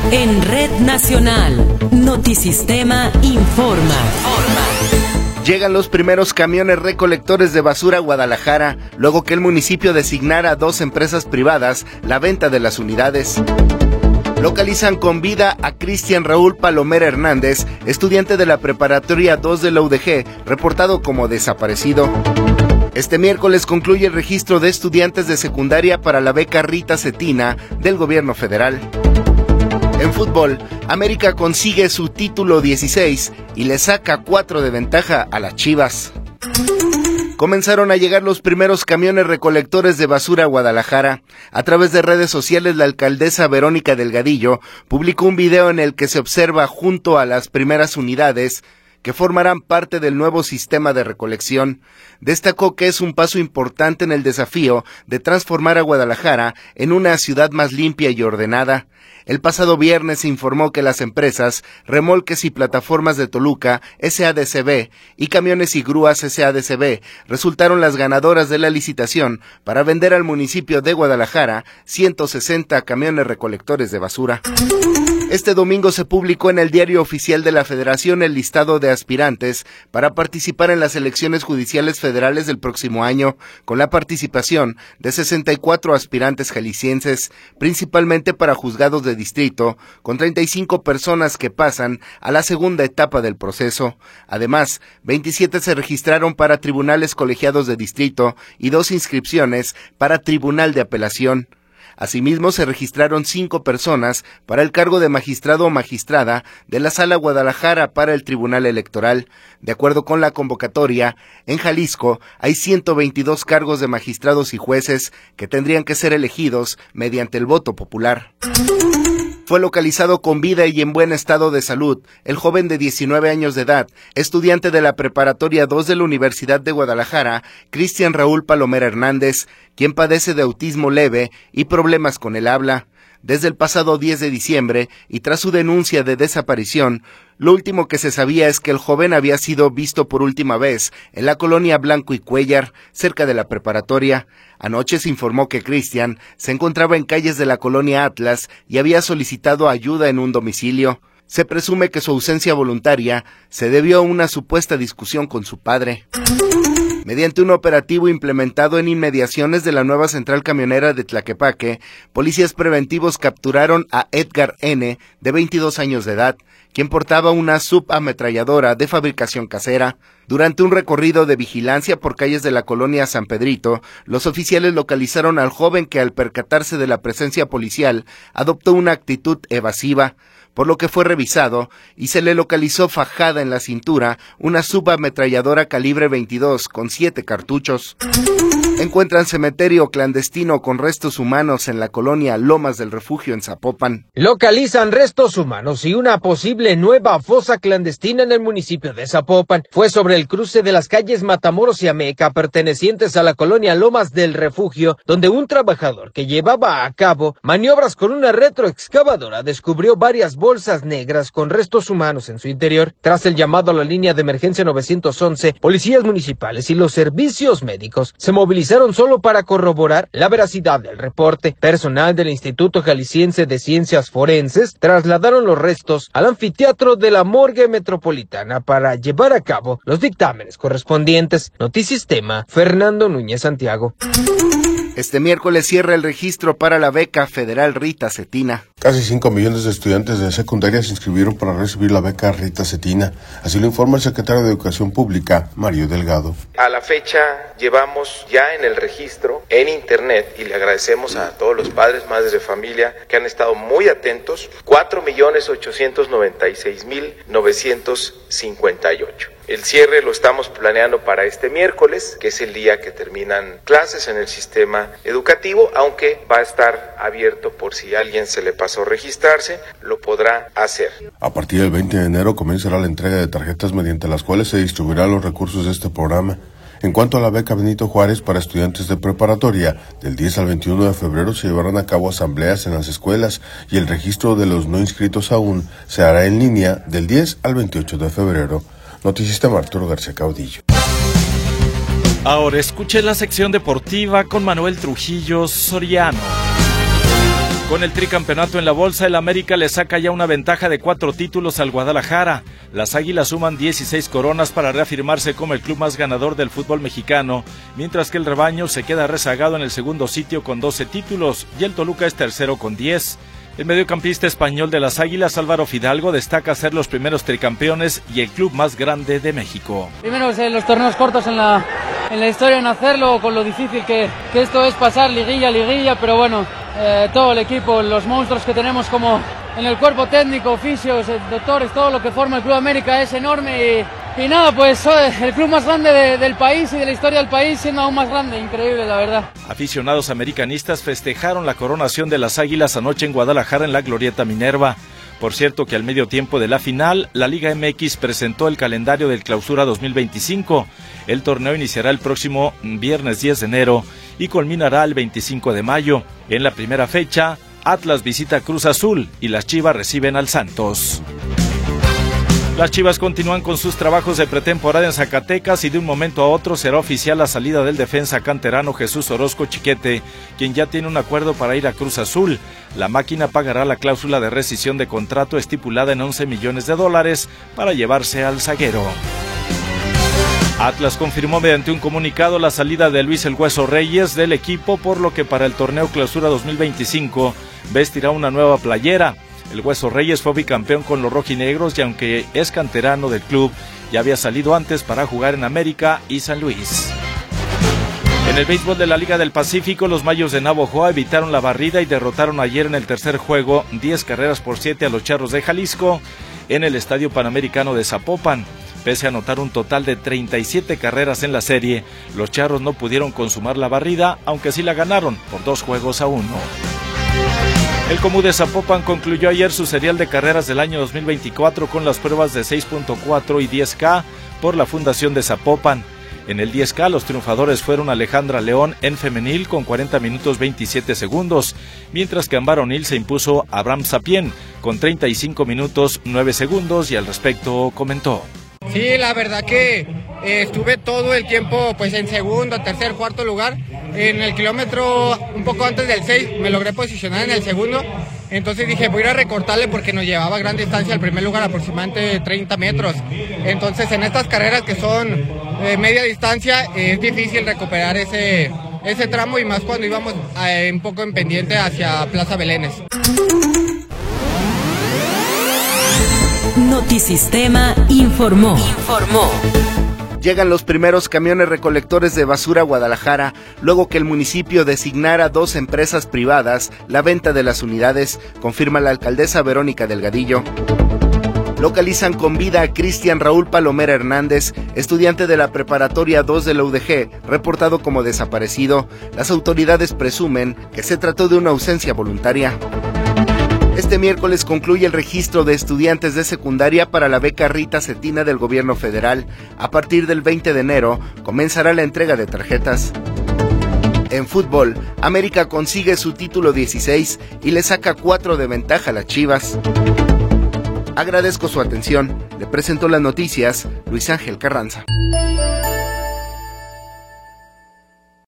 En Red Nacional, Notisistema informa. Llegan los primeros camiones recolectores de basura a Guadalajara, luego que el municipio designara a 2 empresas privadas la venta de las unidades. Localizan con vida a Cristian Raúl Palomera Hernández, estudiante de la Preparatoria 2 de la UDG, reportado como desaparecido. Este miércoles concluye el registro de estudiantes de secundaria para la beca Rita Cetina del gobierno federal. En fútbol, América consigue su título 16 y le saca 4 de ventaja a las Chivas. Comenzaron a llegar los primeros camiones recolectores de basura a Guadalajara. A través de redes sociales, la alcaldesa Verónica Delgadillo publicó un video en el que se observa junto a las primeras unidades que formarán parte del nuevo sistema de recolección. Destacó que es un paso importante en el desafío de transformar a Guadalajara en una ciudad más limpia y ordenada. El pasado viernes se informó que las empresas Remolques y Plataformas de Toluca, SADCB, y Camiones y Grúas, SADCB, resultaron las ganadoras de la licitación para vender al municipio de Guadalajara 160 camiones recolectores de basura. Este domingo se publicó en el Diario Oficial de la Federación el listado de aspirantes para participar en las elecciones judiciales federales del próximo año, con la participación de 64 aspirantes jaliscienses, principalmente para juzgados de distrito, con 35 personas que pasan a la segunda etapa del proceso. Además, 27 se registraron para tribunales colegiados de distrito y 2 inscripciones para tribunal de apelación. Asimismo, se registraron 5 personas para el cargo de magistrado o magistrada de la Sala Guadalajara para el Tribunal Electoral. De acuerdo con la convocatoria, en Jalisco hay 122 cargos de magistrados y jueces que tendrían que ser elegidos mediante el voto popular. Fue localizado con vida y en buen estado de salud el joven de 19 años de edad, estudiante de la Preparatoria 2 de la Universidad de Guadalajara, Cristian Raúl Palomera Hernández, quien padece de autismo leve y problemas con el habla. Desde el pasado 10 de diciembre, y tras su denuncia de desaparición, lo último que se sabía es que el joven había sido visto por última vez en la colonia Blanco y Cuéllar, cerca de la preparatoria. Anoche se informó que Cristian se encontraba en calles de la colonia Atlas y había solicitado ayuda en un domicilio. Se presume que su ausencia voluntaria se debió a una supuesta discusión con su padre. Mediante un operativo implementado en inmediaciones de la nueva central camionera de Tlaquepaque, policías preventivos capturaron a Edgar N., de 22 años de edad, quien portaba una subametralladora de fabricación casera. Durante un recorrido de vigilancia por calles de la colonia San Pedrito, los oficiales localizaron al joven que, al percatarse de la presencia policial, adoptó una actitud evasiva, por lo que fue revisado y se le localizó fajada en la cintura una subametralladora calibre 22 con 7 cartuchos. Encuentran cementerio clandestino con restos humanos en la colonia Lomas del Refugio en Zapopan. Localizan restos humanos y una posible nueva fosa clandestina en el municipio de Zapopan. Fue sobre el cruce de las calles Matamoros y Ameca, pertenecientes a la colonia Lomas del Refugio, donde un trabajador que llevaba a cabo maniobras con una retroexcavadora descubrió varias bolsas negras con restos humanos en su interior. Tras el llamado a la línea de emergencia 911, policías municipales y los servicios médicos se movilizaron solo para corroborar la veracidad del reporte. Personal del Instituto Jalisciense de Ciencias Forenses trasladaron los restos al anfiteatro de la Morgue Metropolitana para llevar a cabo los dictámenes correspondientes. Notisistema, Fernando Núñez Santiago. Este miércoles cierra el registro para la beca federal Rita Cetina. Casi 5 millones de estudiantes de secundaria se inscribieron para recibir la beca Rita Cetina. Así lo informa el secretario de Educación Pública, Mario Delgado. A la fecha llevamos ya en el registro en internet, y le agradecemos a todos los padres, madres de familia que han estado muy atentos, 4,896,958. El cierre lo estamos planeando para este miércoles, que es el día que terminan clases en el sistema educativo, aunque va a estar abierto por si a alguien se le pasó registrarse, lo podrá hacer. A partir del 20 de enero comenzará la entrega de tarjetas mediante las cuales se distribuirán los recursos de este programa. En cuanto a la beca Benito Juárez para estudiantes de preparatoria, del 10 al 21 de febrero se llevarán a cabo asambleas en las escuelas y el registro de los no inscritos aún se hará en línea del 10 al 28 de febrero. Notisistema, Arturo García Caudillo. Ahora escuche la sección deportiva con Manuel Trujillo Soriano. Con el tricampeonato en la bolsa, el América le saca ya una ventaja de 4 títulos al Guadalajara. Las Águilas suman 16 coronas para reafirmarse como el club más ganador del fútbol mexicano, mientras que el rebaño se queda rezagado en el segundo sitio con 12 títulos y el Toluca es tercero con 10. El mediocampista español de las Águilas, Álvaro Fidalgo, destaca ser los primeros tricampeones y el club más grande de México. Primero los torneos cortos en la historia en hacerlo, con lo difícil que esto es pasar liguilla, pero bueno, todo el equipo, los monstruos que tenemos como en el cuerpo técnico, fisios, doctores, todo lo que forma el Club América es enorme y nada, pues el club más grande del país y de la historia del país, siendo aún más grande, increíble la verdad. Aficionados americanistas festejaron la coronación de las Águilas anoche en Guadalajara en la Glorieta Minerva. Por cierto que al medio tiempo de la final, la Liga MX presentó el calendario del Clausura 2025. El torneo iniciará el próximo viernes 10 de enero y culminará el 25 de mayo. En la primera fecha, Atlas visita Cruz Azul y las Chivas reciben al Santos. Las Chivas continúan con sus trabajos de pretemporada en Zacatecas y de un momento a otro será oficial la salida del defensa canterano Jesús Orozco Chiquete, quien ya tiene un acuerdo para ir a Cruz Azul. La máquina pagará la cláusula de rescisión de contrato estipulada en $11 millones para llevarse al zaguero. Atlas confirmó mediante un comunicado la salida de Luis El Hueso Reyes del equipo, por lo que para el torneo Clausura 2025 vestirá una nueva playera. El Hueso Reyes fue bicampeón con los rojinegros y aunque es canterano del club, ya había salido antes para jugar en América y San Luis. En el béisbol de la Liga del Pacífico, los Mayos de Navojoa evitaron la barrida y derrotaron ayer en el tercer juego 10-7 a los Charros de Jalisco en el Estadio Panamericano de Zapopan. Pese a anotar un total de 37 carreras en la serie, los Charros no pudieron consumar la barrida, aunque sí la ganaron por 2-1. El Comú de Zapopan concluyó ayer su serial de carreras del año 2024 con las pruebas de 6.4 y 10K por la Fundación de Zapopan. En el 10K los triunfadores fueron Alejandra León en femenil con 40 minutos 27 segundos, mientras que en varonil se impuso Abraham Sapien con 35 minutos 9 segundos y al respecto comentó. Sí, la verdad que estuve todo el tiempo pues en segundo, tercer, cuarto lugar. En el kilómetro un poco antes del 6 me logré posicionar en el segundo. Entonces dije, voy a ir a recortarle porque nos llevaba gran distancia al primer lugar, aproximadamente 30 metros. Entonces en estas carreras que son media distancia es difícil recuperar ese tramo y más cuando íbamos un poco en pendiente hacia Plaza Belénes. Notisistema informó. Llegan los primeros camiones recolectores de basura a Guadalajara, luego que el municipio designara 2 empresas privadas la venta de las unidades, confirma la alcaldesa Verónica Delgadillo. Localizan con vida a Cristian Raúl Palomera Hernández, estudiante de la Preparatoria 2 de la UDG, reportado como desaparecido. Las autoridades presumen que se trató de una ausencia voluntaria. Este miércoles concluye el registro de estudiantes de secundaria para la beca Rita Cetina del gobierno federal. A partir del 20 de enero comenzará la entrega de tarjetas. En fútbol, América consigue su título 16 y le saca 4 de ventaja a las Chivas. Agradezco su atención. Le presento las noticias Luis Ángel Carranza.